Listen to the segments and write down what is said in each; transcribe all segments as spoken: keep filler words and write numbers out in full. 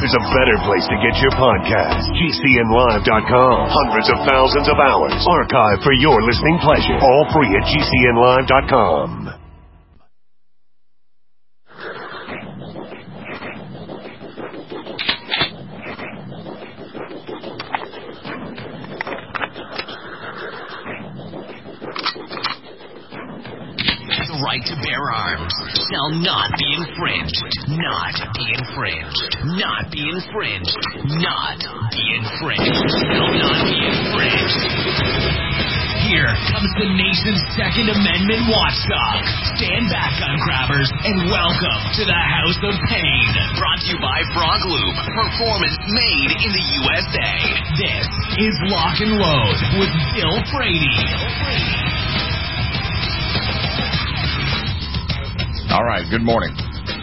there's a better place to get your podcast. G C N live dot com. Hundreds of thousands of hours archived for your listening pleasure. All free at G C N live dot com. The right to bear arms shall not be infringed. Not be infringed. Not be infringed. Not be infringed. Shall not be infringed. Here comes the nation's Second Amendment watchdog. Stand back, gun grabbers, and welcome to the House of Pain. Brought to you by Frog Loop. Performance made in the U S A. This is Lock and Load with Bill Frady. Bill Frady. All right, good morning.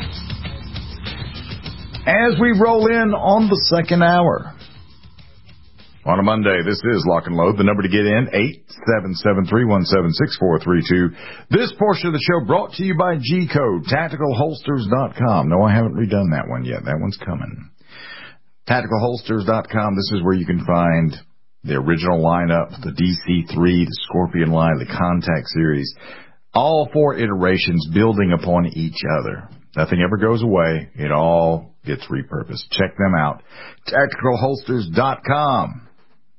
As we roll in on the second hour, on a Monday, this is Lock and Load. The number to get in, eight seven seven, three one seven, six four three two. This portion of the show brought to you by G Code, Tactical Holsters dot com. No, I haven't redone that one yet. That one's coming. Tactical Holsters dot com. This is where you can find the original lineup, the D C three, the Scorpion line, the Contact series. All four iterations building upon each other. Nothing ever goes away. It all gets repurposed. Check them out. Tactical Holsters dot com.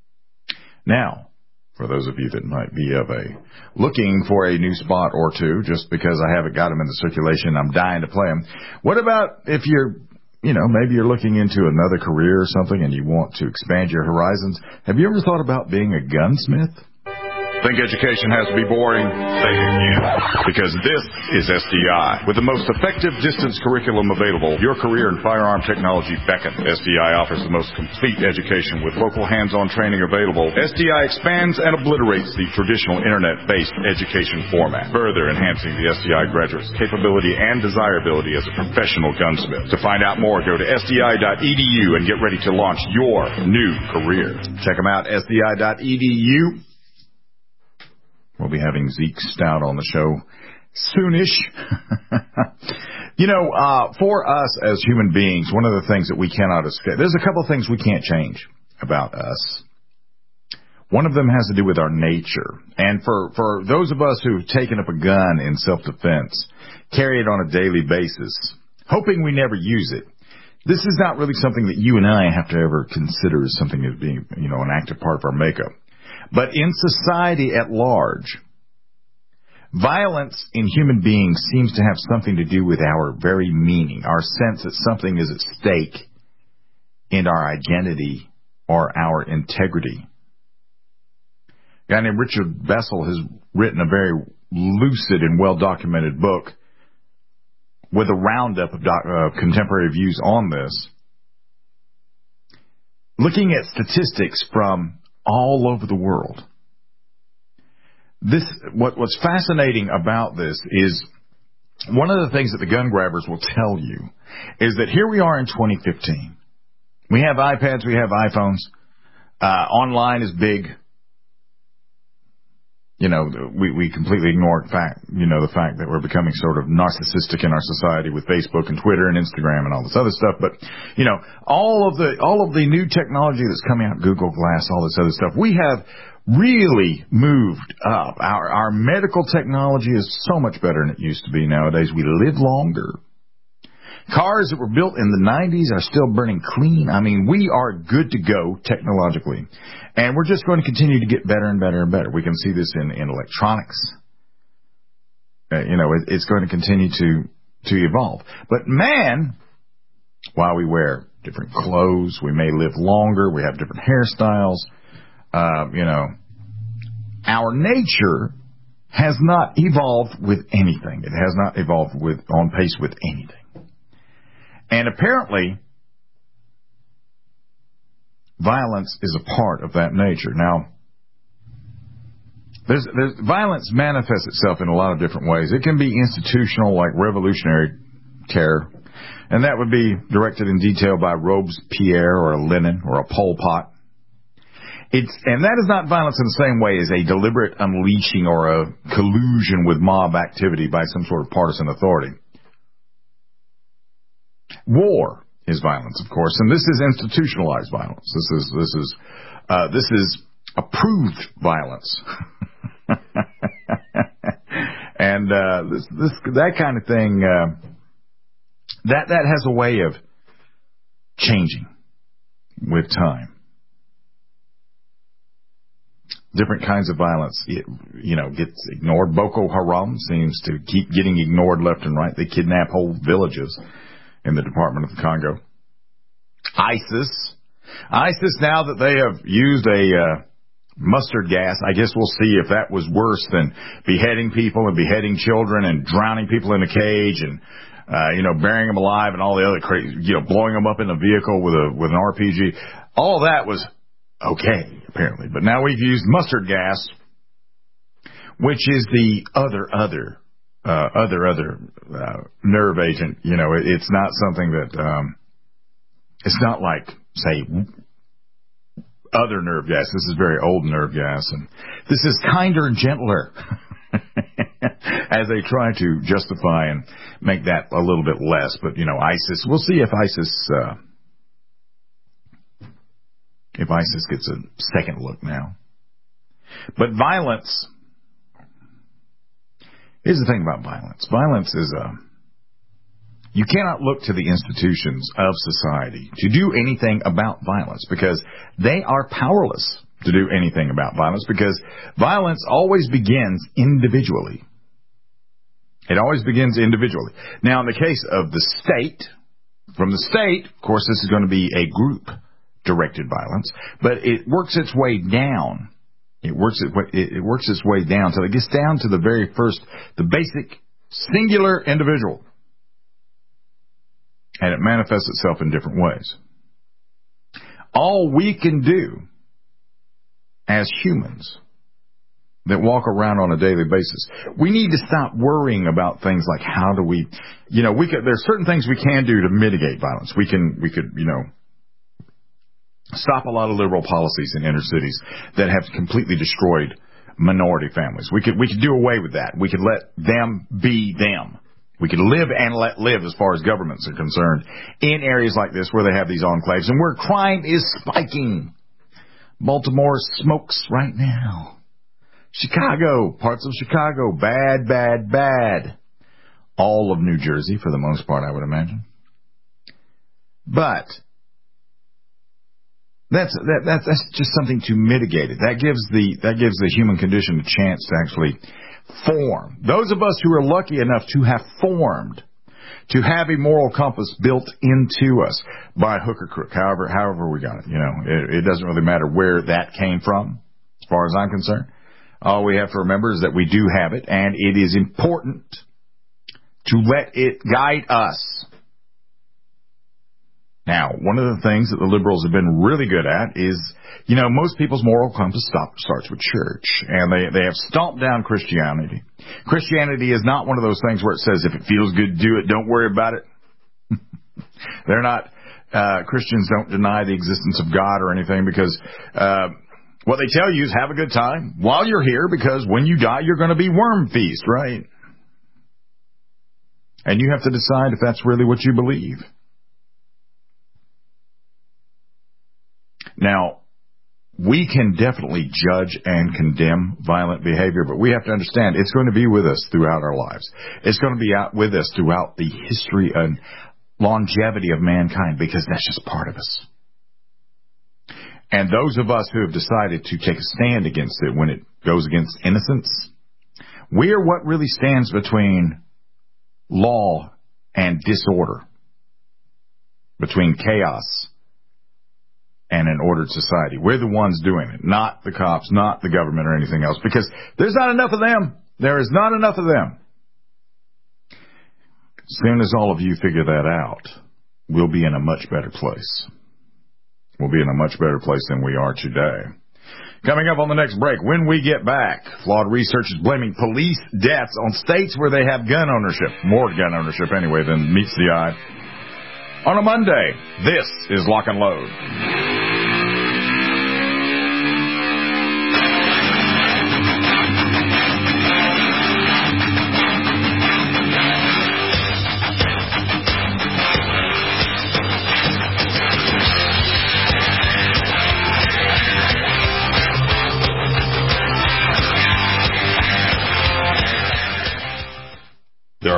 Now, for those of you that might be of a looking for a new spot or two, just because I haven't got them in the circulation, I'm dying to play them. What about if you're, you know, maybe you're looking into another career or something and you want to expand your horizons? Have you ever thought about being a gunsmith? Think education has to be boring? Say it again. Because this is S D I. With the most effective distance curriculum available, your career in firearm technology beckons. S D I offers the most complete education with local hands-on training available. S D I expands and obliterates the traditional internet-based education format, further enhancing the S D I graduate's capability and desirability as a professional gunsmith. To find out more, go to S D I dot E D U and get ready to launch your new career. Check them out, S D I dot E D U. We'll be having Zeke Stout on the show soonish. You know, uh, for us as human beings, one of the things that we cannot escape, there's a couple of things we can't change about us. One of them has to do with our nature. And for, for those of us who've taken up a gun in self-defense, carry it on a daily basis, hoping we never use it, this is not really something that you and I have to ever consider as something as being, you know, an active part of our makeup. But in society at large, violence in human beings seems to have something to do with our very meaning, our sense that something is at stake in our identity or our integrity. A guy named Richard Bessel has written a very lucid and well-documented book with a roundup of doc, uh, contemporary views on this, looking at statistics from all over the world. This, what, what's fascinating about this is one of the things that the gun grabbers will tell you is that here we are in twenty fifteen. We have iPads, we have iPhones. Uh, online is big. You know, we, we completely ignore fact, you know, the fact that we're becoming sort of narcissistic in our society with Facebook and Twitter and Instagram and all this other stuff. But, you know, all of the, all of the new technology that's coming out, Google Glass, all this other stuff, we have really moved up. Our, our medical technology is so much better than it used to be nowadays. We live longer. Cars that were built in the nineties are still burning clean. I mean, we are good to go technologically. And we're just going to continue to get better and better and better. We can see this in, in electronics. Uh, you know, it, it's going to continue to, to evolve. But man, while we wear different clothes, we may live longer, we have different hairstyles, uh, you know, our nature has not evolved with anything. It has not evolved with on pace with anything. And apparently, violence is a part of that nature. Now, there's, there's, violence manifests itself in a lot of different ways. It can be institutional, like revolutionary terror, and that would be directed in detail by Robespierre or a Lenin or a Pol Pot. It's, and that is not violence in the same way as a deliberate unleashing or a collusion with mob activity by some sort of partisan authority. War is violence, of course, and this is institutionalized violence. This is this is uh, this is approved violence, and uh, this this that kind of thing uh, that that has a way of changing with time. Different kinds of violence, it, you know, gets ignored. Boko Haram seems to keep getting ignored left and right. They kidnap whole villages in the Department of the Congo. ISIS. ISIS, now that they have used a uh, mustard gas, I guess we'll see if that was worse than beheading people and beheading children and drowning people in a cage and, uh, you know, burying them alive and all the other crazy, you know, blowing them up in a vehicle with a with an R P G. All that was okay, apparently. But now we've used mustard gas, which is the other, other, uh, other, other, uh, nerve agent. You know, it, it's not something that, um, it's not like, say, other nerve gas. This is very old nerve gas. And this is kinder and gentler as they try to justify and make that a little bit less. But, you know, ISIS, we'll see if ISIS, uh, If ISIS gets a second look now. But violence, here's the thing about violence. Violence is a, you cannot look to the institutions of society to do anything about violence because they are powerless to do anything about violence because violence always begins individually. It always begins individually. Now, in the case of the state, from the state, of course, this is going to be a group directed violence, but it works its way down. It works it, it works its way down till it gets down to the very first, the basic singular individual, and it manifests itself in different ways. All we can do as humans that walk around on a daily basis, we need to stop worrying about things like how do we, you know, we could, there's certain things we can do to mitigate violence. We can, we could, you know, stop a lot of liberal policies in inner cities that have completely destroyed minority families. We could we could do away with that. We could let them be them. We could live and let live as far as governments are concerned in areas like this where they have these enclaves and where crime is spiking. Baltimore smokes right now. Chicago, parts of Chicago, bad, bad, bad. All of New Jersey for the most part, I would imagine. But That's that, that that's just something to mitigate it. That gives the that gives the human condition a chance to actually form. Those of us who are lucky enough to have formed, to have a moral compass built into us by hook or crook, however however we got it. You know, it, it doesn't really matter where that came from, as far as I'm concerned. All we have to remember is that we do have it, and it is important to let it guide us. Now, one of the things that the liberals have been really good at is, you know, most people's moral compass stop, starts with church, and they, they have stomped down Christianity. Christianity is not one of those things where it says, if it feels good, do it, don't worry about it. They're not, uh, Christians don't deny the existence of God or anything because, uh, what they tell you is have a good time while you're here because when you die, you're going to be worm feast, right? And you have to decide if that's really what you believe. Now, we can definitely judge and condemn violent behavior, but we have to understand it's going to be with us throughout our lives. It's going to be out with us throughout the history and longevity of mankind because that's just part of us. And those of us who have decided to take a stand against it when it goes against innocence, we are what really stands between law and disorder, between chaos and an ordered society. We're the ones doing it, not the cops, not the government or anything else, because there's not enough of them. There is not enough of them. As soon as all of you figure that out, we'll be in a much better place. We'll be in a much better place than we are today. Coming up on the next break, when we get back, flawed research is blaming police deaths on states where they have gun ownership, more gun ownership anyway than meets the eye. On a Monday, this is Lock and Load.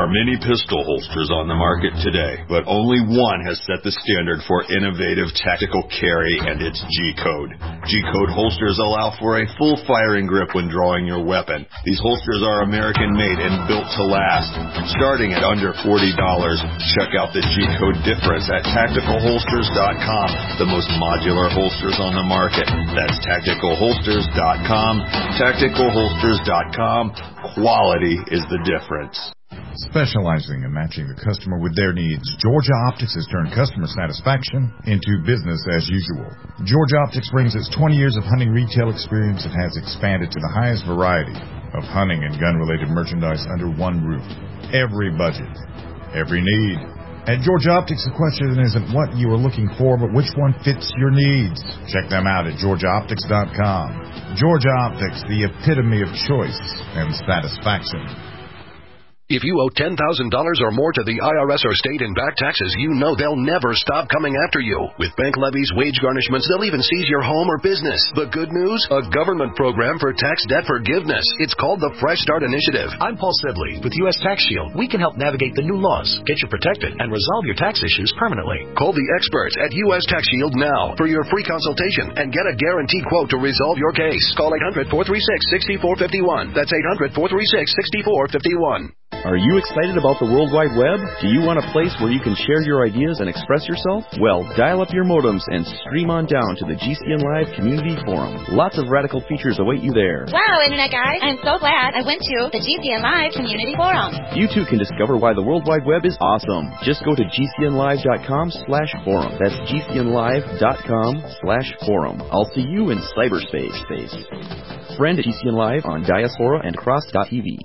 are many pistol holsters on the market today, but only one has set the standard for innovative tactical carry, and it's G-Code. G-Code holsters allow for a full firing grip when drawing your weapon. These holsters are American-made and built to last. Starting at under forty dollars, check out the G-Code difference at tactical holsters dot com, the most modular holsters on the market. That's tactical holsters dot com. tactical holsters dot com. Quality is the difference. Specializing in matching the customer with their needs, Georgia Optics has turned customer satisfaction into business as usual. Georgia Optics brings its twenty years of hunting retail experience and has expanded to the highest variety of hunting and gun-related merchandise under one roof. Every budget, every need. At Georgia Optics, the question isn't what you are looking for, but which one fits your needs. Check them out at georgia optics dot com. Georgia Optics, the epitome of choice and satisfaction. If you owe ten thousand dollars or more to the I R S or state in back taxes, you know they'll never stop coming after you. With bank levies, wage garnishments, they'll even seize your home or business. The good news? A government program for tax debt forgiveness. It's called the Fresh Start Initiative. I'm Paul Sedley with U S Tax Shield. We can help navigate the new laws, get you protected, and resolve your tax issues permanently. Call the experts at U S Tax Shield now for your free consultation and get a guaranteed quote to resolve your case. Call eight hundred, four three six, six four five one. That's eight hundred, four three six, six four five one. Are you excited about the World Wide Web? Do you want a place where you can share your ideas and express yourself? Well, dial up your modems and stream on down to the G C N Live Community Forum. Lots of radical features await you there. Wow, Internet guy, I'm so glad I went to the G C N Live Community Forum. You too can discover why the World Wide Web is awesome. Just go to g c n live dot com slash forum. That's g c n live dot com slash forum. I'll see you in cyberspace. Space. Friend at G C N Live on Diaspora and Cross dot t v.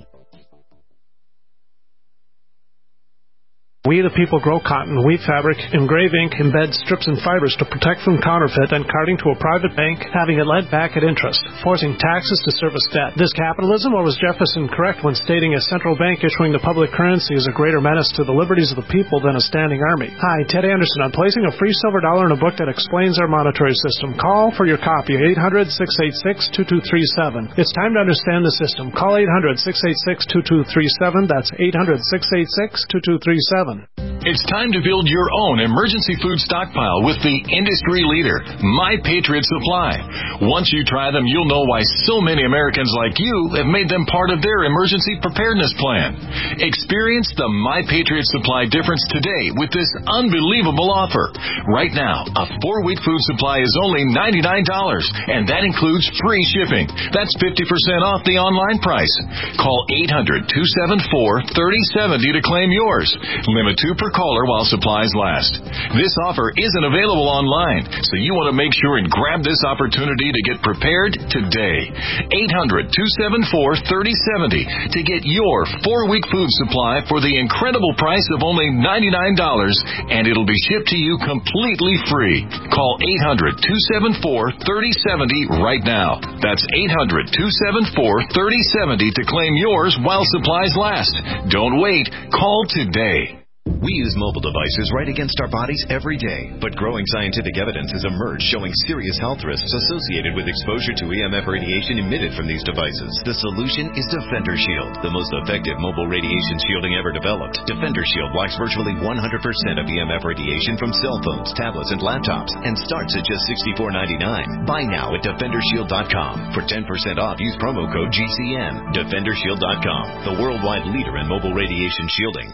We the people grow cotton, weave fabric, engrave ink, embed strips and fibers to protect from counterfeit and carting to a private bank, having it lent back at interest, forcing taxes to service debt. This capitalism, or was Jefferson correct when stating a central bank issuing the public currency is a greater menace to the liberties of the people than a standing army? Hi, Ted Anderson. I'm placing a free silver dollar in a book that explains our monetary system. Call for your copy, eight hundred, six eight six, two two three seven. It's time to understand the system. Call eight hundred, six eight six, two two three seven. That's eight hundred, six eight six, two two three seven. It's time to build your own emergency food stockpile with the industry leader, My Patriot Supply. Once you try them, you'll know why so many Americans like you have made them part of their emergency preparedness plan. Experience the My Patriot Supply difference today with this unbelievable offer. Right now, a four-week food supply is only ninety-nine dollars, and that includes free shipping. That's fifty percent off the online price. Call eight hundred, two seven four, three oh seven oh to claim yours. Limit two per caller while supplies last. This offer isn't available online, so you want to make sure and grab this opportunity to get prepared today. eight hundred, two seven four, three oh seven oh to get your four-week food supply for the incredible price of only ninety-nine dollars, and it'll be shipped to you completely free. Call eight hundred, two seven four, three oh seven oh right now. That's eight hundred, two seven four, three oh seven oh to claim yours while supplies last. Don't wait. Call today. We use mobile devices right against our bodies every day, but growing scientific evidence has emerged showing serious health risks associated with exposure to E M F radiation emitted from these devices. The solution is Defender Shield, the most effective mobile radiation shielding ever developed. Defender Shield blocks virtually one hundred percent of E M F radiation from cell phones, tablets, and laptops, and starts at just sixty-four ninety-nine. Buy now at defender shield dot com. For ten percent off, use promo code G C N. defender shield dot com, the worldwide leader in mobile radiation shielding.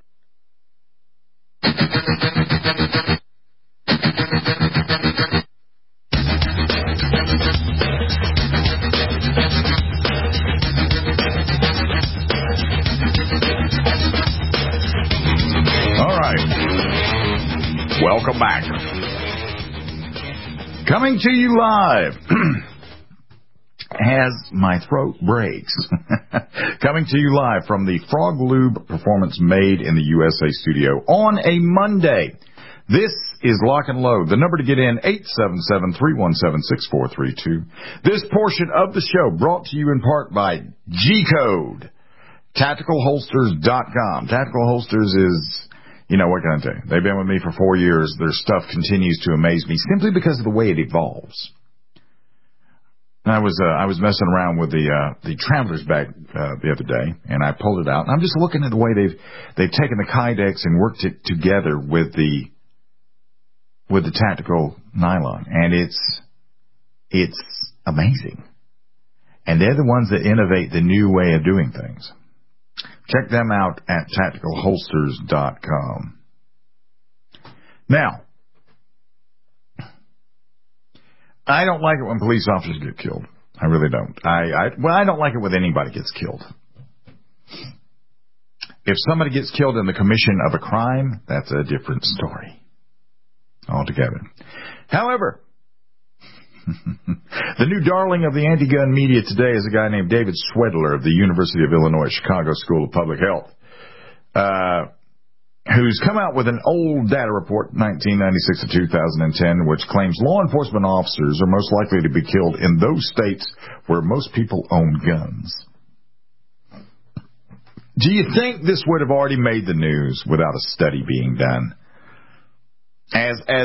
All right. Welcome back. Coming to you live. As my throat breaks. Coming to you live from the Frog Lube Performance Made in the U S A studio on a Monday. This is Lock and Load. The number to get in, eight seven seven, three one seven, six four three two. This portion of the show brought to you in part by G-Code. tactical holsters dot com. Tactical Holsters is, you know, what can I tell you? They've been with me for four years. Their stuff continues to amaze me simply because of the way it evolves. I was uh, I was messing around with the uh, the Traveler's bag uh, the other day, and I pulled it out, and I'm just looking at the way they've they've taken the Kydex and worked it together with the with the tactical nylon, and it's it's amazing. And they're the ones that innovate the new way of doing things. Check them out at tactical holsters dot com. Now, I don't like it when police officers get killed. I really don't. I, I well, I don't like it when anybody gets killed. If somebody gets killed in the commission of a crime, that's a different story altogether. However, the new darling of the anti-gun media today is a guy named David Swedler of the University of Illinois Chicago School of Public Health, uh, who's come out with an old data report, nineteen ninety-six to two thousand ten, which claims law enforcement officers are most likely to be killed in those states where most people own guns. Do you think this would have already made the news without a study being done? As as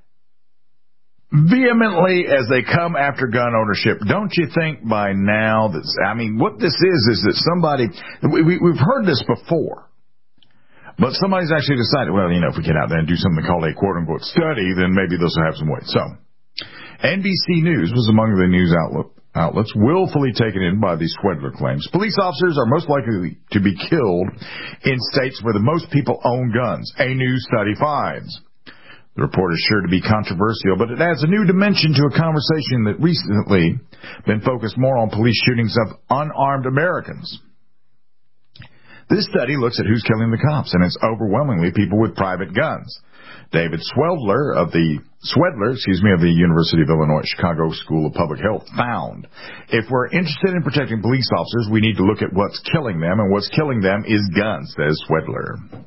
vehemently as they come after gun ownership, don't you think by now that, I mean, what this is, is that somebody, we, we, we've heard this before, but somebody's actually decided, well, you know, if we get out there and do something called a quote-unquote study, then maybe this will have some weight. So, N B C News was among the news outlet, outlets willfully taken in by these Swedler claims. Police officers are most likely to be killed in states where the most people own guns, a new study finds. The report is sure to be controversial, but it adds a new dimension to a conversation that recently been focused more on police shootings of unarmed Americans. This study looks at who's killing the cops, and it's overwhelmingly people with private guns. David Swedler of the Swedler, excuse me, of the University of Illinois Chicago School of Public Health found, if we're interested in protecting police officers, we need to look at what's killing them, and what's killing them is guns, says Swedler.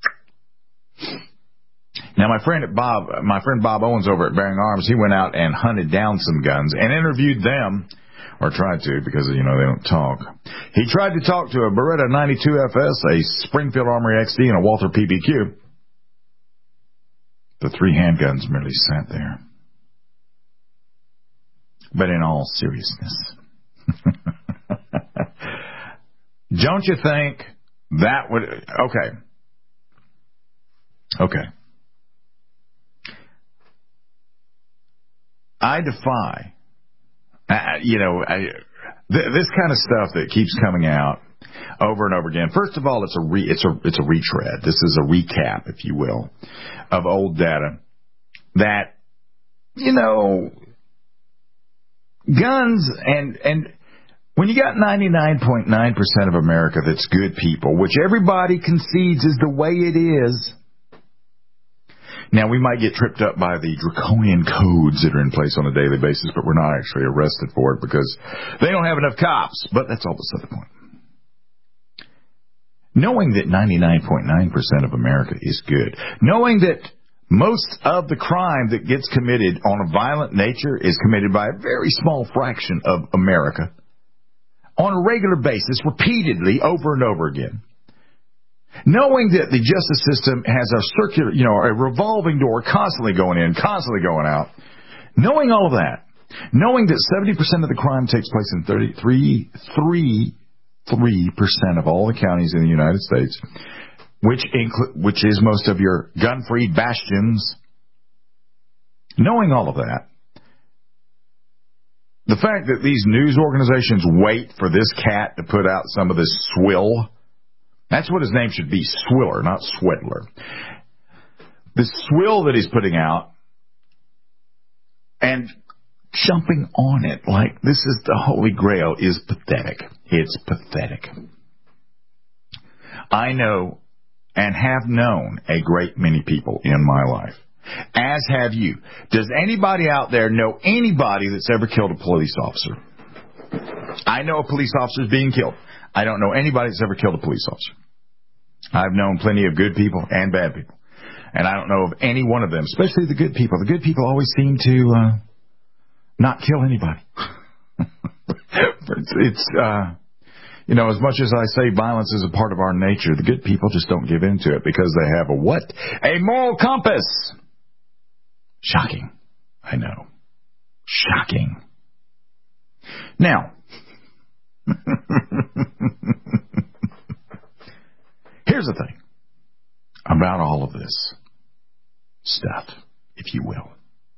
Now, my friend at Bob, my friend Bob Owens over at Bearing Arms, he went out and hunted down some guns and interviewed them, or tried to, because, you know, they don't talk. He tried to talk to a Beretta ninety-two F S, a Springfield Armory X D, and a Walther P B Q. The three handguns merely sat there. But in all seriousness, don't you think that would... Okay. Okay. I defy, uh, you know, I, th- this kind of stuff that keeps coming out over and over again. First of all, it's a re- it's a it's a retread. This is a recap, if you will, of old data that, you know, guns and and when you got ninety-nine point nine percent of America that's good people, which everybody concedes is the way it is. Now, we might get tripped up by the draconian codes that are in place on a daily basis, but we're not actually arrested for it because they don't have enough cops. But that's all beside the point. Knowing that ninety-nine point nine percent of America is good, knowing that most of the crime that gets committed on a violent nature is committed by a very small fraction of America on a regular basis, repeatedly, over and over again. Knowing that the justice system has a circular, you know, a revolving door constantly going in, constantly going out. Knowing all of that. Knowing that seventy percent of the crime takes place in thirty-three, three, three percent of all the counties in the United States, which inclu- which is most of your gun-free bastions. Knowing all of that. The fact that these news organizations wait for this cat to put out some of this swill. That's what his name should be, Swiller, not Swedler. The swill that he's putting out and jumping on it like this is the Holy Grail is pathetic. It's pathetic. I know and have known a great many people in my life, as have you. Does anybody out there know anybody that's ever killed a police officer? I know a police officer is being killed. I don't know anybody that's ever killed a police officer. I've known plenty of good people and bad people. And I don't know of any one of them, especially the good people. The good people always seem to uh, not kill anybody. it's, it's uh, you know, as much as I say violence is a part of our nature, the good people just don't give in to it because they have a what? A moral compass. Shocking. I know. Shocking. Now, here's the thing about all of this stuff, if you will.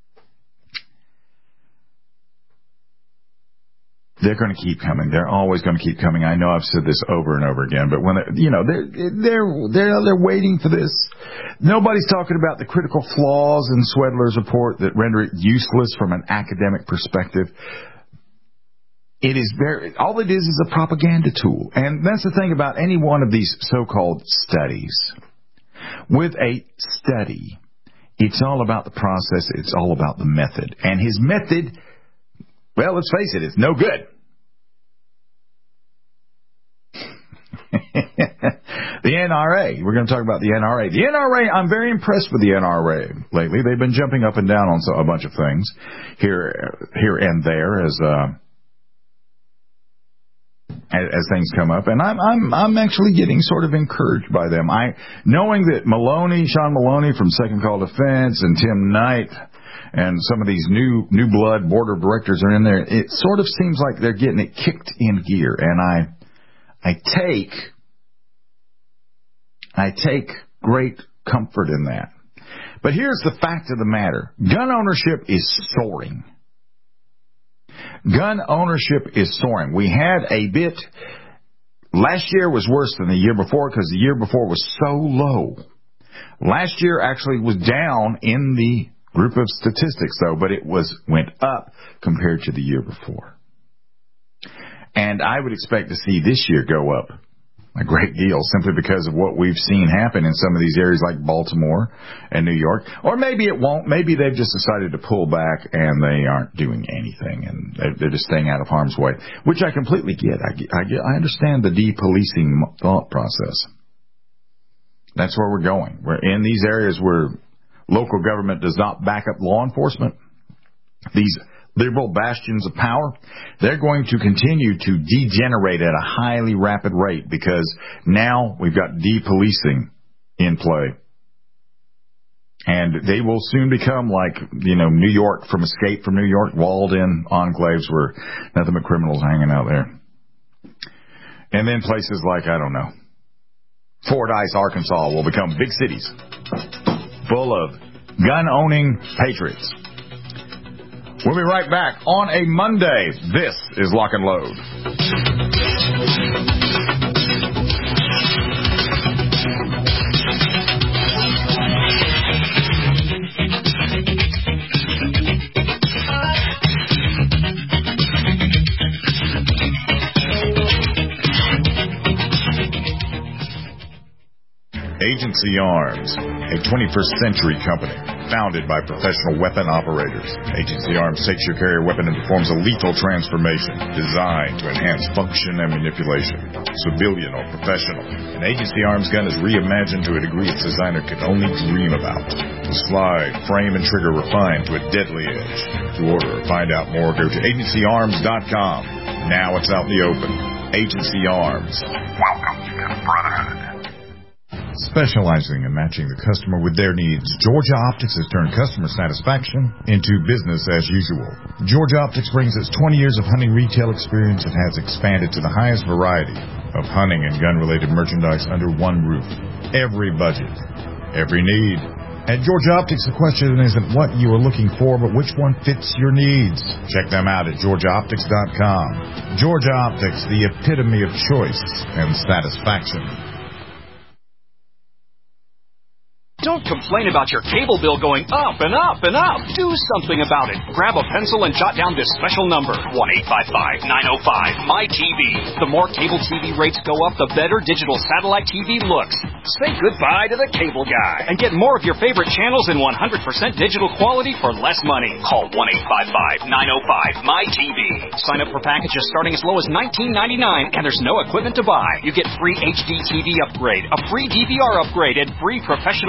They're going to keep coming. They're always going to keep coming. I know I've said this over and over again, but when they, you know they're they're they're they're waiting for this. Nobody's talking about the critical flaws in Swedler's report that render it useless from an academic perspective. It is very all it is is a propaganda tool, and that's the thing about any one of these so-called studies. With a study, it's all about the process. It's all about the method, and his method. Well, let's face it, it's no good. The N R A. We're going to talk about the N R A. The N R A, I'm very impressed with the N R A lately. They've been jumping up and down on a bunch of things here here and there as uh, as, as things come up. And I'm I'm I'm actually getting sort of encouraged by them. I knowing that Maloney, Sean Maloney from Second Call Defense and Tim Knight and some of these new new blood board of directors are in there, it sort of seems like they're getting it kicked in gear. And I I take I take great comfort in that. But here's the fact of the matter. Gun ownership is soaring. Gun ownership is soaring. We had a bit, last year was worse than the year before because the year before was so low. Last year actually was down in the group of statistics though, but it was went up compared to the year before. And I would expect to see this year go up a great deal simply because of what we've seen happen in some of these areas like Baltimore and New York. Or maybe it won't. Maybe they've just decided to pull back and they aren't doing anything and they're just staying out of harm's way, which I completely get. I, get, I, get, I understand the de-policing thought process. That's where we're going. We're in these areas where local government does not back up law enforcement. These liberal bastions of power, they're going to continue to degenerate at a highly rapid rate because now we've got de-policing in play. And they will soon become like, you know, New York from Escape from New York, walled-in enclaves where nothing but criminals hanging out there. And then places like, I don't know, Fordyce, Arkansas will become big cities full of gun-owning patriots. We'll be right back on a Monday. This is Lock and Load. Agency Arms, a twenty-first century company founded by professional weapon operators. Agency Arms takes your carrier weapon and performs a lethal transformation designed to enhance function and manipulation, civilian or professional. An Agency Arms gun is reimagined to a degree its designer could only dream about. The slide, frame, and trigger refined to a deadly edge. To order or find out more, go to agency arms dot com. Now it's out in the open. Agency Arms. Welcome to the Brotherhood. Specializing in matching the customer with their needs, Georgia Optics has turned customer satisfaction into business as usual. Georgia Optics brings its twenty years of hunting retail experience and has expanded to the highest variety of hunting and gun-related merchandise under one roof. Every budget, every need. At Georgia Optics, the question isn't what you are looking for, but which one fits your needs. Check them out at georgia optics dot com. Georgia Optics, the epitome of choice and satisfaction. Don't complain about your cable bill going up and up and up. Do something about it. Grab a pencil and jot down this special number, one eight five five, nine oh five, M Y T V. The more cable T V rates go up, the better digital satellite T V looks. Say goodbye to the cable guy and get more of your favorite channels in one hundred percent digital quality for less money. Call one eight five five, nine oh five, M Y T V. Sign up for packages starting as low as nineteen ninety-nine, and there's no equipment to buy. You get free H D T V upgrade, a free D V R upgrade, and free professional installation.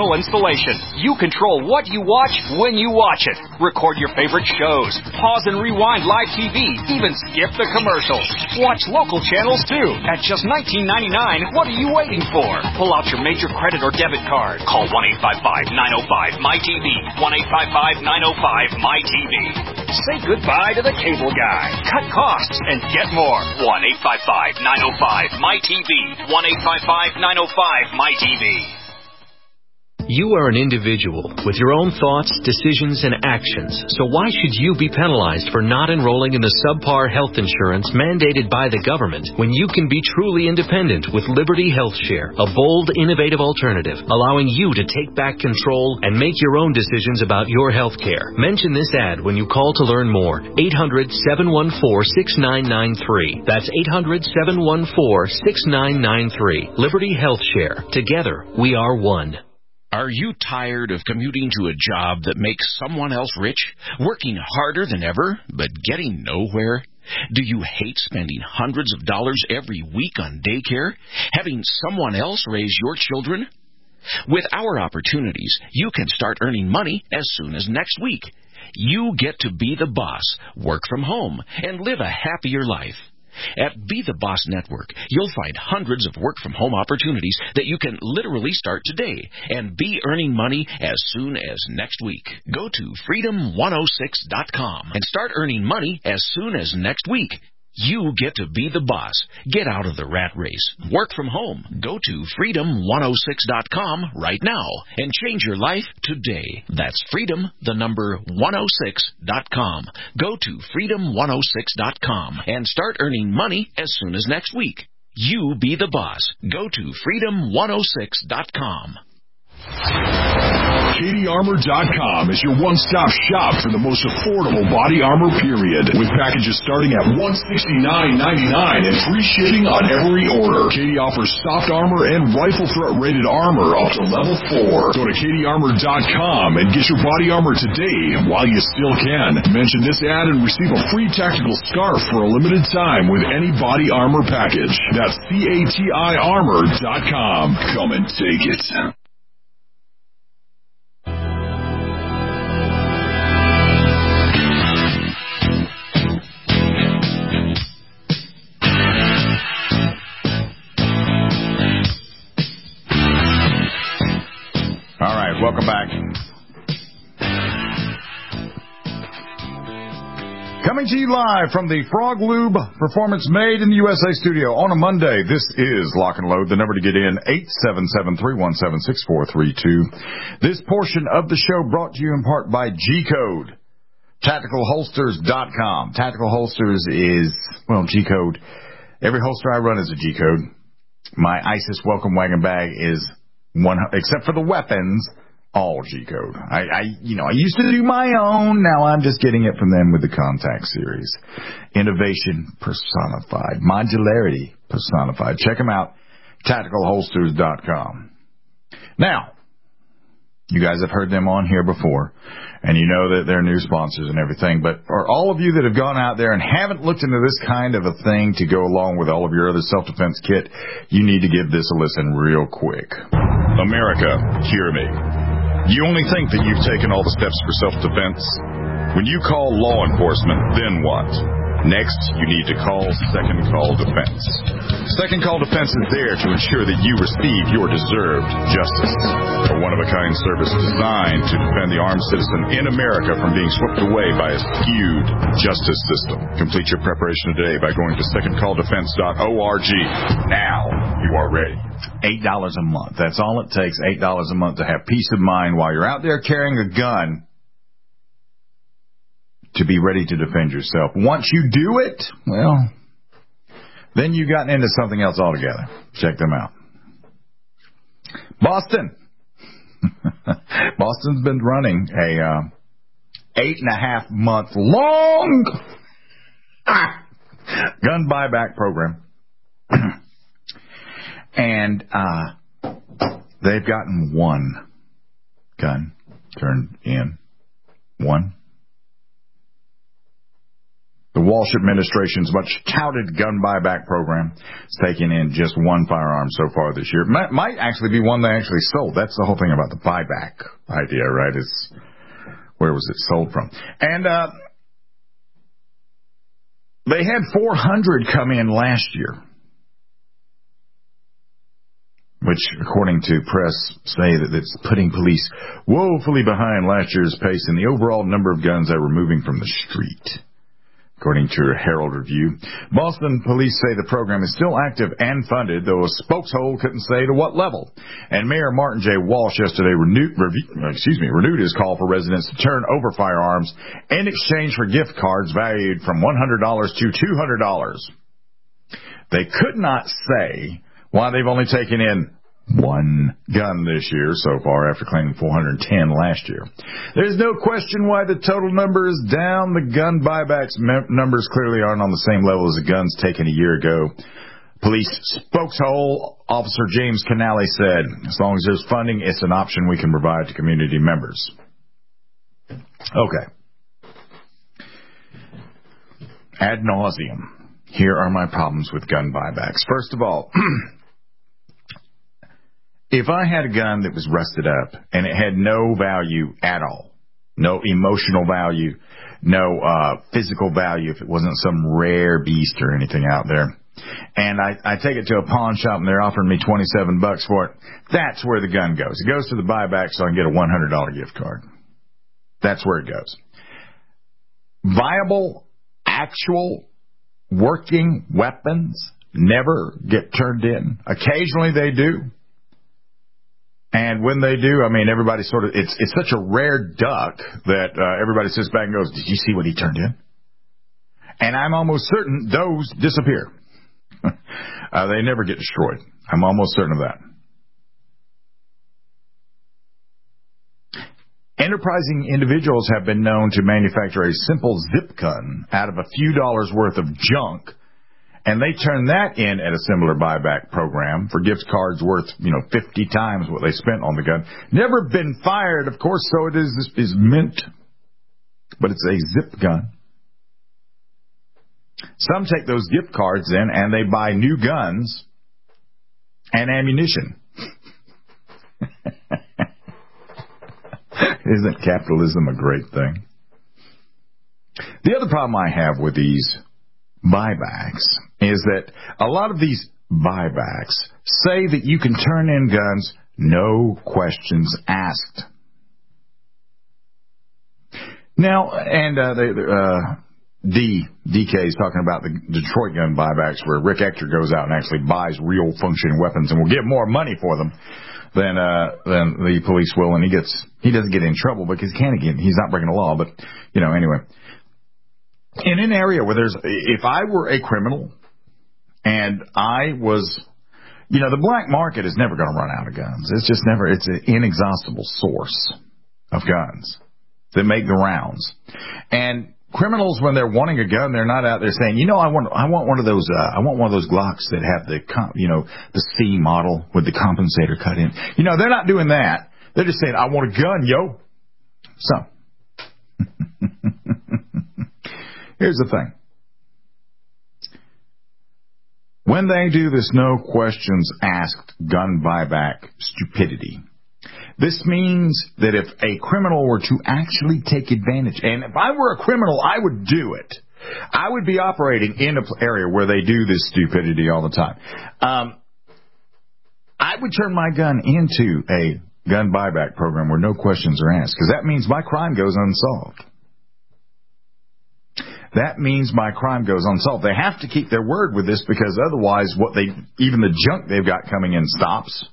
manipulation. You control what you watch when you watch it. Record your favorite shows. Pause and rewind live T V. Even skip the commercials. Watch local channels too. At just nineteen ninety-nine dollars, what are you waiting for? Pull out your major credit or debit card. Call one eight five five, nine oh five, M Y T V. one eight five five, nine oh five, M Y T V. Say goodbye to the cable guy. Cut costs and get more. one eight five five, nine oh five, M Y T V. one eight five five, nine oh five, M Y T V. You are an individual with your own thoughts, decisions, and actions, so why should you be penalized for not enrolling in the subpar health insurance mandated by the government when you can be truly independent with Liberty Health Share, a bold, innovative alternative allowing you to take back control and make your own decisions about your health care? Mention this ad when you call to learn more. eight hundred, seven one four, six nine nine three. That's eight hundred, seven one four, six nine nine three. Liberty Health Share. Together, we are one. Are you tired of commuting to a job that makes someone else rich, working harder than ever, but getting nowhere? Do you hate spending hundreds of dollars every week on daycare, having someone else raise your children? With our opportunities, you can start earning money as soon as next week. You get to be the boss, work from home, and live a happier life. At Be the Boss Network, you'll find hundreds of work-from-home opportunities that you can literally start today and be earning money as soon as next week. Go to freedom one oh six dot com and start earning money as soon as next week. You get to be the boss. Get out of the rat race. Work from home. Go to freedom one oh six dot com right now and change your life today. That's freedom, the number one oh six dot com. Go to freedom one oh six dot com and start earning money as soon as next week. You be the boss. Go to freedom one oh six dot com. Katie Armor dot com is your one-stop shop for the most affordable body armor, period. With packages starting at one hundred sixty-nine ninety-nine and free shipping on every order. Katie offers soft armor and rifle threat rated armor up to level four. Go to Katie Armor dot com and get your body armor today while you still can. Mention this ad and receive a free tactical scarf for a limited time with any body armor package. That's C A T I Armor dot com. Come and take it. All right, welcome back. Coming to you live from the Frog Lube Performance Made in the U S A studio on a Monday. This is Lock and Load. The number to get in, eight seven seven, three one seven, six four three two. This portion of the show brought to you in part by G-Code, tactical holsters dot com. Tactical Holsters is, well, G-Code. Every holster I run is a G-Code. My ISIS welcome wagon bag is one, except for the weapons, all G-Code. I, I, you know, I used to do my own. Now I'm just getting it from them with the Contact series. Innovation personified. Modularity personified. Check them out. tactical holsters dot com. Now, you guys have heard them on here before, and you know that they're new sponsors and everything, but for all of you that have gone out there and haven't looked into this kind of a thing to go along with all of your other self-defense kit, you need to give this a listen real quick. America, hear me. You only think that you've taken all the steps for self-defense? When you call law enforcement, then what? Next, you need to call Second Call Defense. Second Call Defense is there to ensure that you receive your deserved justice. A one-of-a-kind service designed to defend the armed citizen in America from being swept away by a skewed justice system. Complete your preparation today by going to second call defense dot org. Now you are ready. eight dollars a month. That's all it takes, eight dollars a month to have peace of mind while you're out there carrying a gun, to be ready to defend yourself. Once you do it, well, then you've gotten into something else altogether. Check them out. Boston. Boston's been running a uh, eight and a half month long ah, gun buyback program. And uh, they've gotten one gun turned in. One. The Walsh administration's much-touted gun buyback program is taking in just one firearm so far this year. Might, might actually be one they actually sold. That's the whole thing about the buyback idea, right? It's where was it sold from? And uh, they had four hundred come in last year, which, according to press, say that it's putting police woefully behind last year's pace in the overall number of guns that were moving from the street. According to a Herald Review, Boston police say the program is still active and funded, though a spokeshole couldn't say to what level. And Mayor Martin J. Walsh yesterday renewed, review, excuse me, renewed his call for residents to turn over firearms in exchange for gift cards valued from one hundred dollars to two hundred dollars. They could not say why they've only taken in one gun this year so far after claiming four hundred ten last year. There's no question why the total number is down. The gun buybacks mem- numbers clearly aren't on the same level as the guns taken a year ago. Police spokeshole Officer James Canale said, as long as there's funding, it's an option we can provide to community members. Okay. Ad nauseum. Here are my problems with gun buybacks. First of all, if I had a gun that was rusted up and it had no value at all, no emotional value, no uh physical value, if it wasn't some rare beast or anything out there, and I, I take it to a pawn shop and they're offering me twenty-seven bucks for it, that's where the gun goes. It goes to the buyback so I can get a one hundred dollars gift card. That's where it goes. Viable, actual, working weapons never get turned in. Occasionally they do. And when they do, I mean, everybody sort of, it's it's such a rare duck that uh, everybody sits back and goes, did you see what he turned in? And I'm almost certain those disappear. uh, they never get destroyed. I'm almost certain of that. Enterprising individuals have been known to manufacture a simple zip gun out of a few dollars worth of junk, and they turn that in at a similar buyback program for gift cards worth, you know, fifty times what they spent on the gun. Never been fired, of course, so it is is mint, but it's a zip gun. Some take those gift cards in and they buy new guns and ammunition. Isn't capitalism a great thing? The other problem I have with these buybacks is that a lot of these buybacks say that you can turn in guns, no questions asked. Now, and uh, they, uh, D, D K is talking about the Detroit gun buybacks where Rick Ector goes out and actually buys real functioning weapons and will get more money for them than uh, than the police will, and he gets he doesn't get in trouble because he can't get he's not breaking the law, but you know anyway. In an area where there's, if I were a criminal and I was, you know, the black market is never going to run out of guns. It's just never, it's an inexhaustible source of guns that make the rounds. And criminals, when they're wanting a gun, they're not out there saying, you know, I want, I want one of those, uh, I want one of those Glocks that have the, comp, you know, the C model with the compensator cut in. You know, they're not doing that. They're just saying, I want a gun, yo. So. Here's the thing. When they do this no questions asked gun buyback stupidity, this means that if a criminal were to actually take advantage, and if I were a criminal, I would do it. I would be operating in an area where they do this stupidity all the time. Um, I would turn my gun into a gun buyback program where no questions are asked, because that means my crime goes unsolved. That means my crime goes unsolved. They have to keep their word with this because otherwise what they, even the junk they've got coming in stops.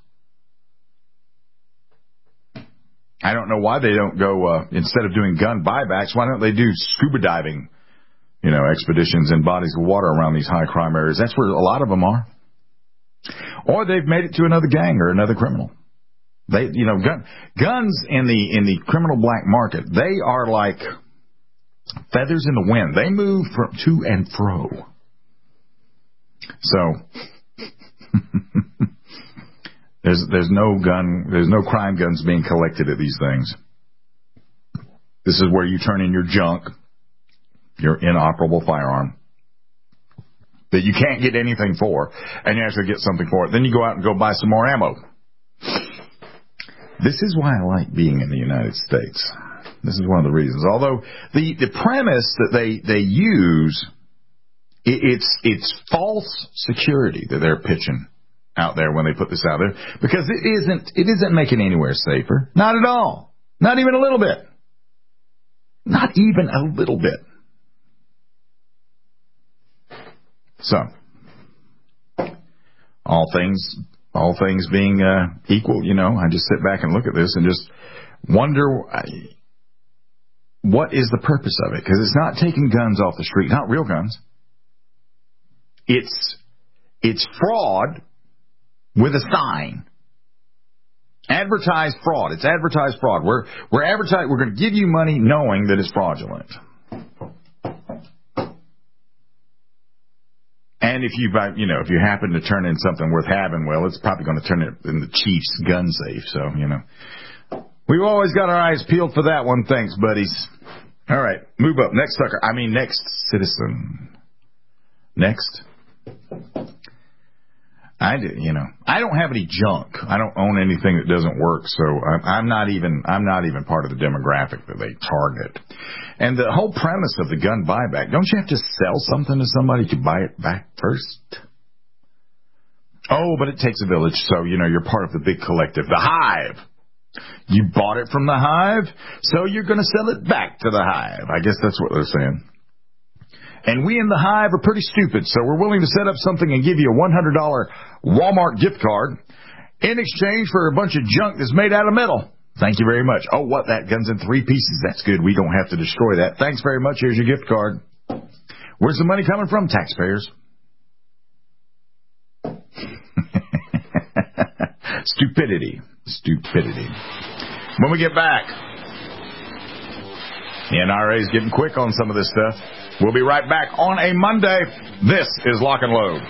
I don't know why they don't go, uh, instead of doing gun buybacks, why don't they do scuba diving, you know, expeditions in bodies of water around these high crime areas? That's where a lot of them are. Or they've made it to another gang or another criminal. They, you know, gun, guns in the, in the criminal black market, they are like feathers in the wind. They move from to and fro. So there's there's no gun, there's no crime guns being collected at these things. This is where you turn in your junk your inoperable firearm that you can't get anything for, and you actually get something for it. Then you go out and go buy some more ammo. This is why I like being in the United States. This is one of the reasons. Although the, the premise that they, they use, it, it's it's false security that they're pitching out there when they put this out there, because it isn't it isn't making anywhere safer. Not at all. Not even a little bit. Not even a little bit. So, all things all things being uh, equal, you know, I just sit back and look at this and just wonder uh, what is the purpose of it? Because it's not taking guns off the street, not real guns. It's it's fraud with a sign. Advertised fraud. It's advertised fraud. We're we're advertising. We're going to give you money knowing that it's fraudulent. And if you buy, you know, if you happen to turn in something worth having, well, it's probably going to turn it in the Chief's gun safe. So, you know, we've always got our eyes peeled for that one. Thanks, buddies. All right, move up. Next sucker. I mean, next citizen. Next. I do, you know, I don't have any junk. I don't own anything that doesn't work, so I'm, I'm not even I'm not even part of the demographic that they target. And the whole premise of the gun buyback, don't you have to sell something to somebody to buy it back first? Oh, but it takes a village, so, you know, you're part of the big collective, the hive. You bought it from the hive, so you're going to sell it back to the hive. I guess that's what they're saying. And we in the hive are pretty stupid, so we're willing to set up something and give you a one hundred dollars Walmart gift card in exchange for a bunch of junk that's made out of metal. Thank you very much. Oh, what? That gun's in three pieces. That's good. We don't have to destroy that. Thanks very much. Here's your gift card. Where's the money coming from? Taxpayers. Stupidity. Stupidity. When we get back, the N R A is getting quick on some of this stuff. We'll be right back on a Monday. This is Lock and Load.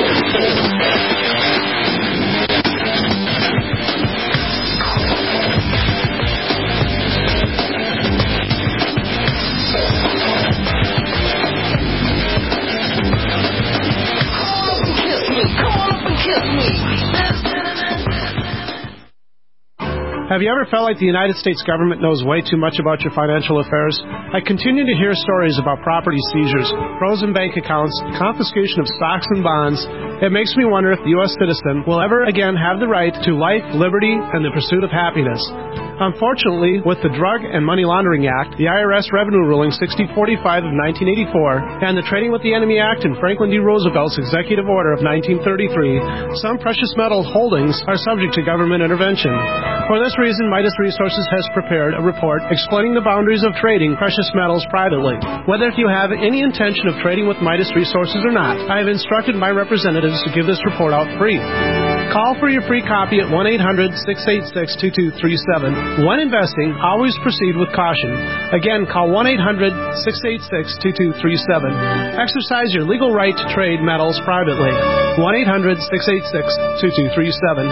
Have you ever felt like the United States government knows way too much about your financial affairs? I continue to hear stories about property seizures, frozen bank accounts, confiscation of stocks and bonds. It makes me wonder if the U S citizen will ever again have the right to life, liberty, and the pursuit of happiness. Unfortunately, with the Drug and Money Laundering Act, the I R S Revenue Ruling sixty forty-five of nineteen eighty-four, and the Trading with the Enemy Act and Franklin D. Roosevelt's Executive Order of nineteen thirty-three, some precious metal holdings are subject to government intervention. For this reason, Midas Resources has prepared a report explaining the boundaries of trading precious metals privately. Whether you have any intention of trading with Midas Resources or not, I have instructed my representatives to give this report out free. Call for your free copy at one eight hundred, six eight six, two two three seven. When investing, always proceed with caution. Again, call one eight hundred, six eight six, two two three seven. Exercise your legal right to trade metals privately. one eight hundred, six eight six, two two three seven.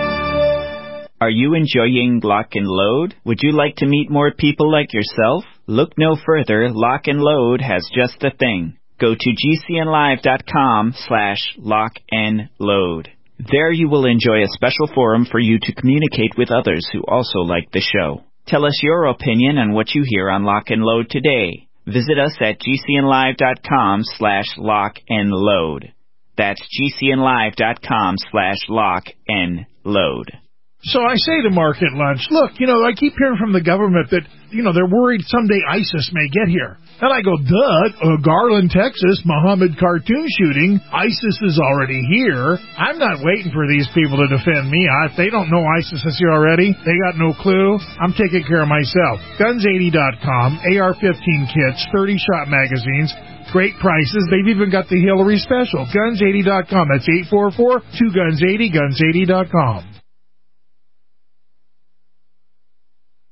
Are you enjoying Lock and Load? Would you like to meet more people like yourself? Look no further. Lock and Load has just the thing. Go to gcnlive.com slash lock and load. There you will enjoy a special forum for you to communicate with others who also like the show. Tell us your opinion on what you hear on Lock and Load today. Visit us at gcnlive.com slash lock and load. That's gcnlive.com slash lock and load. So I say to Mark at lunch, look, you know, I keep hearing from the government that, you know, they're worried someday ISIS may get here. And I go, duh, uh, Garland, Texas, Muhammad cartoon shooting, ISIS is already here. I'm not waiting for these people to defend me. If they don't know ISIS is here already, they got no clue. I'm taking care of myself. guns eighty dot com, A R fifteen kits, thirty-shot magazines, great prices. They've even got the Hillary special. guns eighty dot com. That's eight four four, two guns eighty, guns eighty dot com.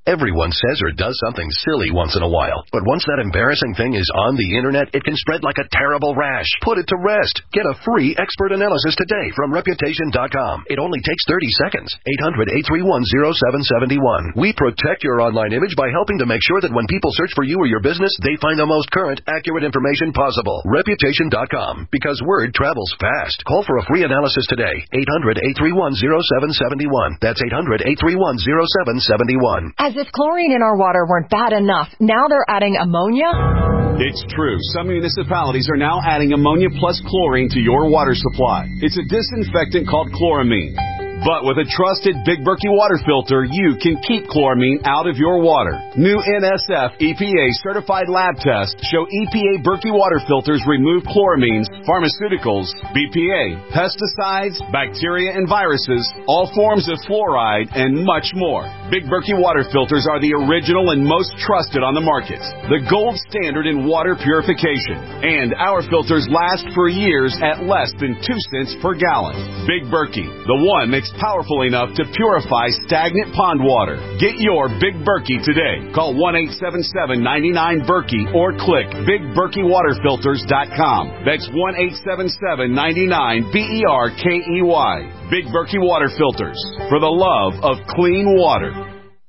Everyone says or does something silly once in a while, but once that embarrassing thing is on the internet, it can spread like a terrible rash. Put it to rest. Get a free expert analysis today from Reputation dot com. It only takes thirty seconds. eight hundred, eight three one, zero seven seven one. We protect your online image by helping to make sure that when people search for you or your business, they find the most current, accurate information possible. Reputation dot com, because word travels fast. Call for a free analysis today. eight hundred, eight three one, zero seven seven one. That's eight hundred, eight three one, zero seven seven one. As if chlorine in our water weren't bad enough, now they're adding ammonia? It's true. Some municipalities are now adding ammonia plus chlorine to your water supply. It's a disinfectant called chloramine. But with a trusted Big Berkey water filter, you can keep chloramine out of your water. New N S F E P A certified lab tests show E P A Berkey water filters remove chloramines, pharmaceuticals, B P A, pesticides, bacteria and viruses, all forms of fluoride, and much more. Big Berkey water filters are the original and most trusted on the market. The gold standard in water purification. And our filters last for years at less than two cents per gallon. Big Berkey, the one mixed powerful enough to purify stagnant pond water. Get your Big Berkey today. Call one eight seven seven, nine nine, Berkey or click big berkey water filters dot com. That's one eight seven seven, nine nine, B E R K E Y. Big Berkey Water Filters, for the love of clean water.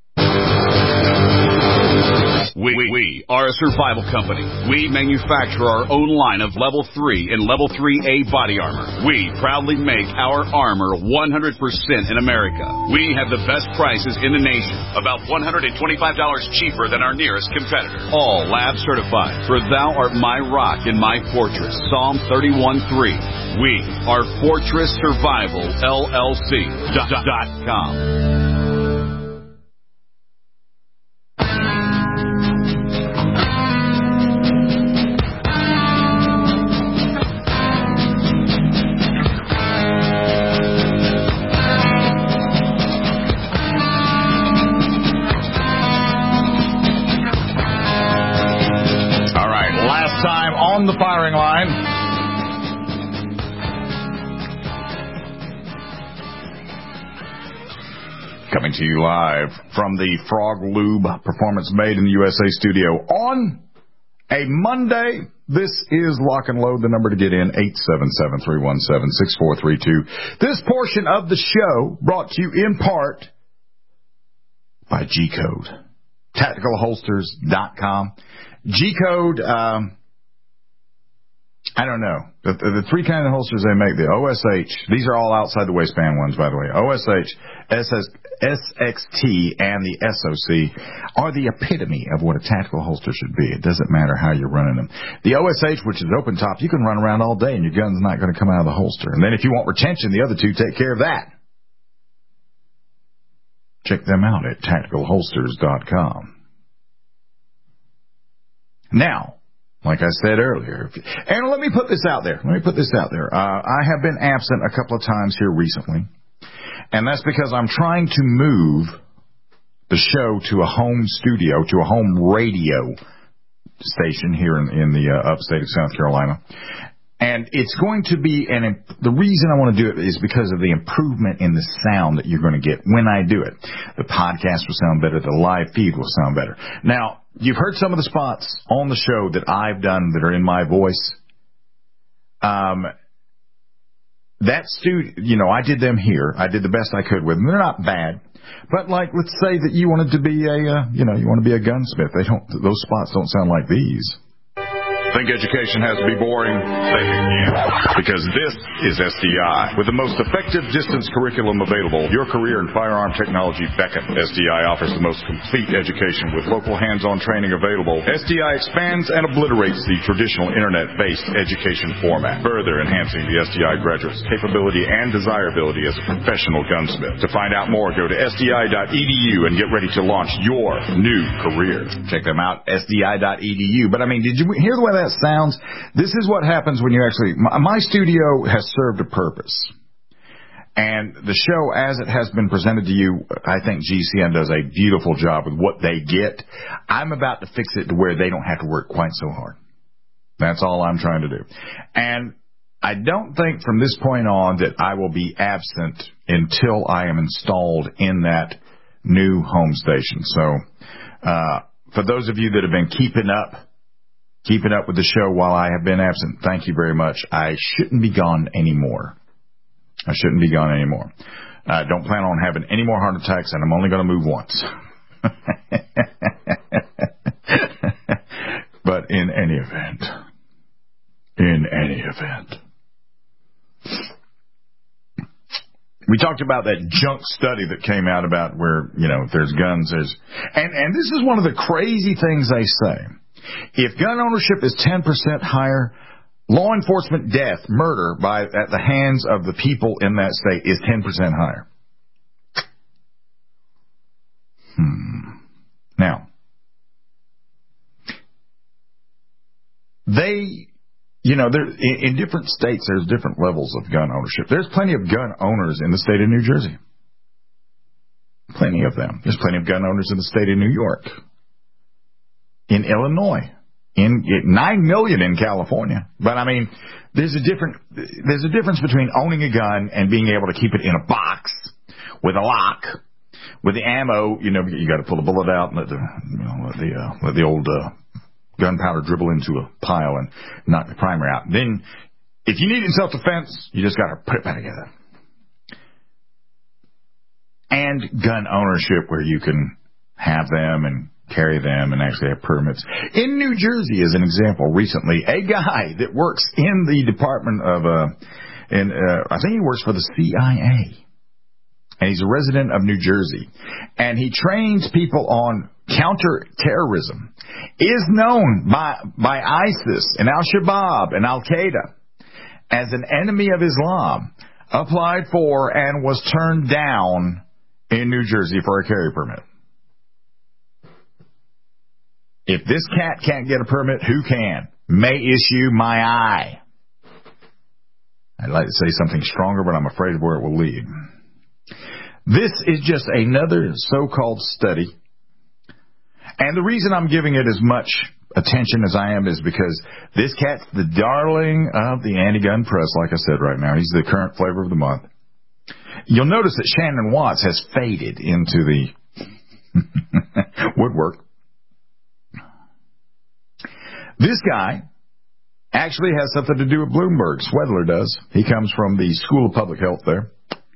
We, we are a survival company. We manufacture our own line of Level three and Level three A body armor. We proudly make our armor one hundred percent in America. We have the best prices in the nation, about one hundred twenty-five dollars cheaper than our nearest competitor. All lab certified, for thou art my rock and my fortress, Psalm thirty-one three. We are Fortress Survival, L L C dot com. On the firing line. Coming to you live from the Frog Lube Performance Made in the U S A studio on a Monday. This is Lock and Load. The number to get in, eight seven seven, three one seven, six four three two. This portion of the show brought to you in part by G-Code. Tactical Holsters dot com. G-Code, um, I don't know. The, the, the three kind of holsters they make, the O S H, these are all outside the waistband ones, by the way. O S H, S X T, and the S O C are the epitome of what a tactical holster should be. It doesn't matter how you're running them. The O S H, which is open top, you can run around all day and your gun's not going to come out of the holster. And then if you want retention, the other two take care of that. Check them out at tactical holsters dot com. Now, like I said earlier, and let me put this out there. Let me put this out there. Uh, I have been absent a couple of times here recently, and that's because I'm trying to move the show to a home studio, to a home radio station here in, in the uh, upstate of South Carolina. And it's going to be, and the reason I want to do it is because of the improvement in the sound that you're going to get when I do it. The podcast will sound better. The live feed will sound better. Now, you've heard some of the spots on the show that I've done that are in my voice. Um, that studio, you know, I did them here. I did the best I could with them. They're not bad. But, like, let's say that you wanted to be a, uh, you know, you want to be a gunsmith. They don't, those spots don't sound like these. Think education has to be boring? Think again. Because this is S D I. With the most effective distance curriculum available, your career in firearm technology beckons. S D I offers the most complete education with local hands-on training available. S D I expands and obliterates the traditional internet-based education format, further enhancing the S D I graduate's capability and desirability as a professional gunsmith. To find out more, go to S D I dot E D U and get ready to launch your new career. Check them out, S D I dot E D U. But, I mean, did you hear the way that sounds? This is what happens when you actually, my, my studio has served a purpose, and the show as it has been presented to you, I think G C N does a beautiful job with what they get. I'm about to fix it to where they don't have to work quite so hard. That's all I'm trying to do. And I don't think from this point on that I will be absent until I am installed in that new home station. So uh, for those of you that have been keeping up, keeping up with the show while I have been absent, thank you very much. I shouldn't be gone anymore. I shouldn't be gone anymore. I uh, don't plan on having any more heart attacks, and I'm only going to move once. But in any event, in any event, we talked about that junk study that came out about where, you know, if there's guns, there's, and, and this is one of the crazy things they say. If gun ownership is ten percent higher, law enforcement death, murder by at the hands of the people in that state is ten percent higher. Hmm. Now, they, you know, there in, in different states, there's different levels of gun ownership. There's plenty of gun owners in the state of New Jersey. Plenty of them. There's plenty of gun owners in the state of New York. In Illinois. In, in nine million in California. But I mean, there's a different, there's a difference between owning a gun and being able to keep it in a box with a lock. With the ammo, you know, you got to pull the bullet out and let the, you know, let the, uh, let the old, uh, gunpowder dribble into a pile and knock the primer out. Then, if you need it in self-defense, you just got to put it back together. And gun ownership, where you can have them and carry them and actually have permits. In New Jersey, as an example, recently, a guy that works in the Department of, uh, in, uh, I think he works for the C I A. And he's a resident of New Jersey. And he trains people on counterterrorism, is known by, by ISIS and Al-Shabaab and Al-Qaeda as an enemy of Islam, applied for and was turned down in New Jersey for a carry permit. If this cat can't get a permit, who can? May issue my eye. I'd like to say something stronger, but I'm afraid of where it will lead. This is just another so-called study. And the reason I'm giving it as much attention as I am is because this cat's the darling of the anti-gun press, like I said right now. He's the current flavor of the month. You'll notice that Shannon Watts has faded into the woodwork. This guy actually has something to do with Bloomberg. Swedler does. He comes from the School of Public Health there,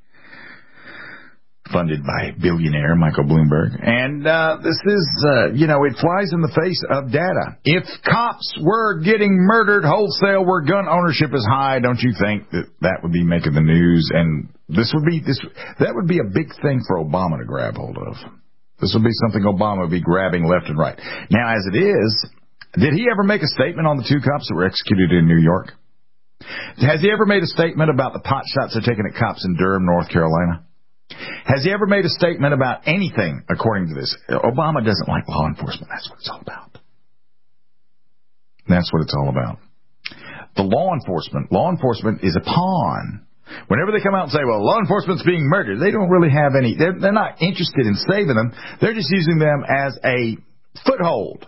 funded by billionaire Michael Bloomberg. And uh, this is, uh, you know, it flies in the face of data. If cops were getting murdered wholesale where gun ownership is high, don't you think that that would be making the news? And this would be this that would be a big thing for Obama to grab hold of. This would be something Obama would be grabbing left and right. Now, as it is, did he ever make a statement on the two cops that were executed in New York? Has he ever made a statement about the pot shots they're taking at cops in Durham, North Carolina? Has he ever made a statement about anything according to this? Obama doesn't like law enforcement. That's what it's all about. That's what it's all about. The law enforcement, law enforcement is a pawn. Whenever they come out and say, well, law enforcement's being murdered, they don't really have any, they're, they're not interested in saving them. They're just using them as a foothold.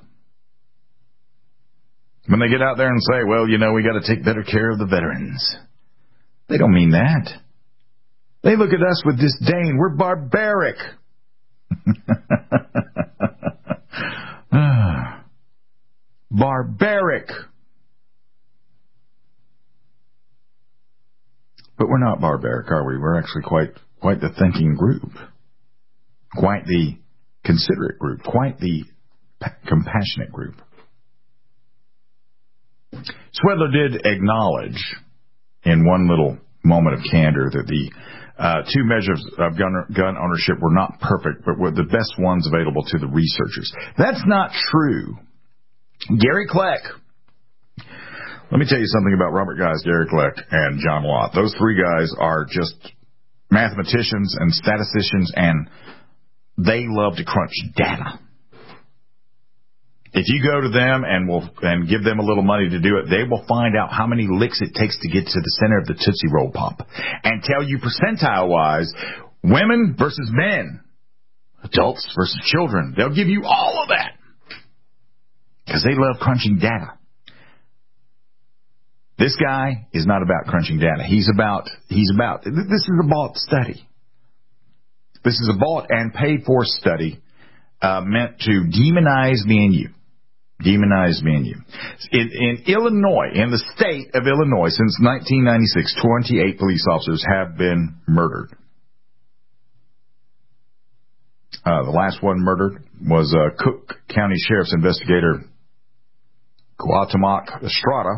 When they get out there and say, well, you know, we got to take better care of the veterans. They don't mean that. They look at us with disdain. We're barbaric. Barbaric. But we're not barbaric, are we? We're actually quite quite the thinking group. Quite the considerate group. Quite the p- compassionate group. Swedler did acknowledge in one little moment of candor that the uh, two measures of gun, gun ownership were not perfect, but were the best ones available to the researchers. That's not true. Gary Kleck. Let me tell you something about Robert Guys, Gary Kleck, and John Lott. Those three guys are just mathematicians and statisticians, and they love to crunch data. If you go to them and will and give them a little money to do it, they will find out how many licks it takes to get to the center of the Tootsie Roll Pop and tell you percentile-wise, women versus men, adults versus children. They'll give you all of that because they love crunching data. This guy is not about crunching data. He's about, he's about, this is a bought study. This is a bought and paid for study uh, meant to demonize me and you. Demonize me and you. In, in Illinois, in the state of Illinois, since nineteen ninety-six, twenty-eight police officers have been murdered. Uh, the last one murdered was uh, Cook County Sheriff's investigator Cuauhtemoc Estrada,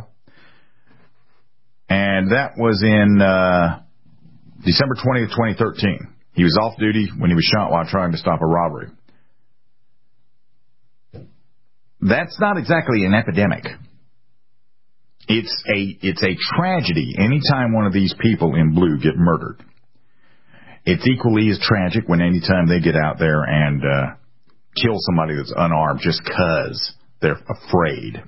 and that was in uh, December twentieth, twenty thirteen. He was off duty when he was shot while trying to stop a robbery. That's not exactly an epidemic. It's a it's a tragedy anytime one of these people in blue get murdered. It's equally as tragic when anytime they get out there and uh, kill somebody that's unarmed just because they're afraid.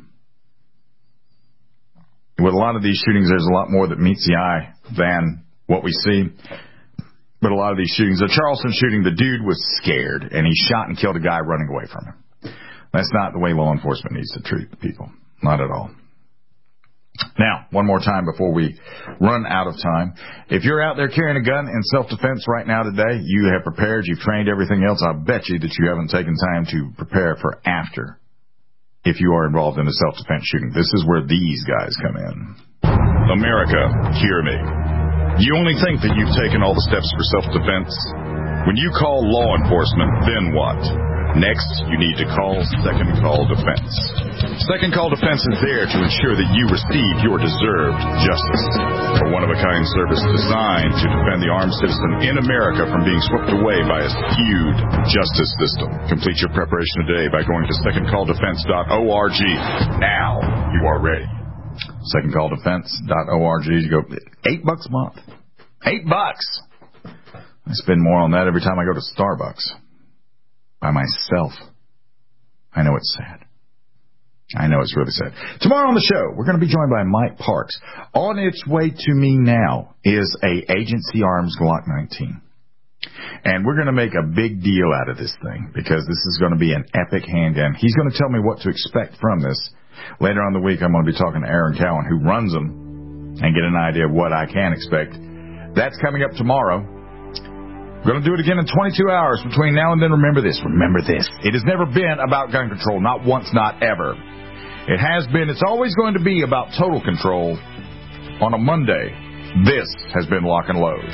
With a lot of these shootings, there's a lot more that meets the eye than what we see. But a lot of these shootings, the Charleston shooting, the dude was scared, and he shot and killed a guy running away from him. That's not the way law enforcement needs to treat people. Not at all. Now, one more time before we run out of time. If you're out there carrying a gun in self-defense right now today, you have prepared, you've trained everything else, I bet you that you haven't taken time to prepare for after if you are involved in a self-defense shooting. This is where these guys come in. America, hear me. You only think that you've taken all the steps for self-defense? When you call law enforcement, then what? Next, you need to call Second Call Defense. Second Call Defense is there to ensure that you receive your deserved justice. A one-of-a-kind service designed to defend the armed citizen in America from being swept away by a skewed justice system. Complete your preparation today by going to second call defense dot org. Now you are ready. second call defense dot org. You go eight bucks a month. Eight bucks. I spend more on that every time I go to Starbucks. By myself. I know it's sad. I know it's really sad. Tomorrow on the show, we're going to be joined by Mike Parks. On its way to me now is a Agency Arms Glock nineteen. And we're going to make a big deal out of this thing because this is going to be an epic handgun. He's going to tell me what to expect from this. Later on in the week, I'm going to be talking to Aaron Cowan, who runs them, and get an idea of what I can expect. That's coming up tomorrow. We're going to do it again in twenty-two hours. Between now and then, remember this. Remember this. It has never been about gun control. Not once, not ever. It has been. It's always going to be about total control. On a Monday, this has been Lock and Load.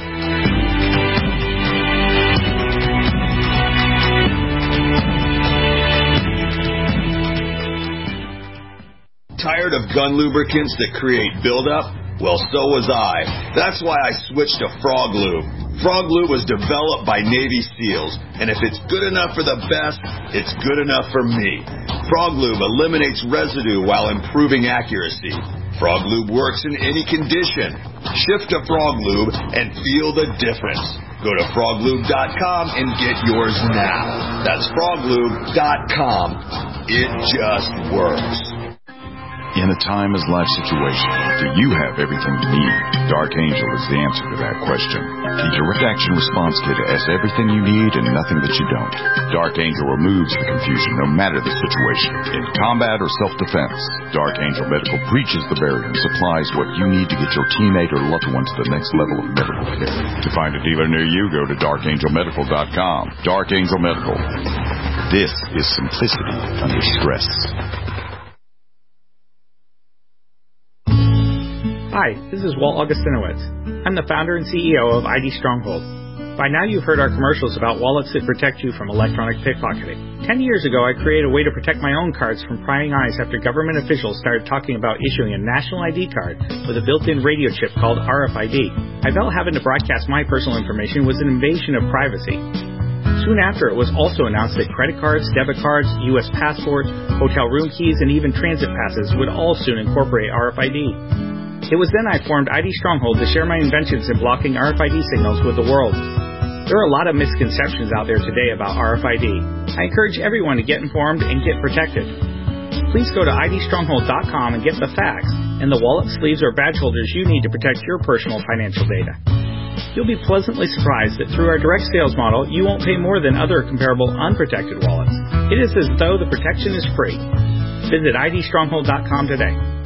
Tired of gun lubricants that create buildup? Well, so was I. That's why I switched to Frog Lube. Frog Lube was developed by Navy SEALs, and if it's good enough for the best, it's good enough for me. Frog Lube eliminates residue while improving accuracy. Frog Lube works in any condition. Shift to Frog Lube and feel the difference. Go to frog lube dot com and get yours now. That's frog lube dot com. It just works. In a time-as-life situation, do you have everything you need? Dark Angel is the answer to that question. The Direct Action Response Kit has everything you need and nothing that you don't. Dark Angel removes the confusion no matter the situation. In combat or self-defense, Dark Angel Medical breaches the barrier and supplies what you need to get your teammate or loved one to the next level of medical care. To find a dealer near you, go to dark angel medical dot com. Dark Angel Medical. This is simplicity under stress. Hi, this is Walt Augustinowicz. I'm the founder and C E O of I D Stronghold. By now you've heard our commercials about wallets that protect you from electronic pickpocketing. Ten years ago I created a way to protect my own cards from prying eyes after government officials started talking about issuing a national I D card with a built-in radio chip called R F I D. I felt having to broadcast my personal information was an invasion of privacy. Soon after, it was also announced that credit cards, debit cards, U S passports, hotel room keys, and even transit passes would all soon incorporate R F I D. It was then I formed I D Stronghold to share my inventions in blocking R F I D signals with the world. There are a lot of misconceptions out there today about R F I D. I encourage everyone to get informed and get protected. Please go to I D stronghold dot com and get the facts and the wallet, sleeves, or badge holders you need to protect your personal financial data. You'll be pleasantly surprised that through our direct sales model, you won't pay more than other comparable unprotected wallets. It is as though the protection is free. Visit I D stronghold dot com today.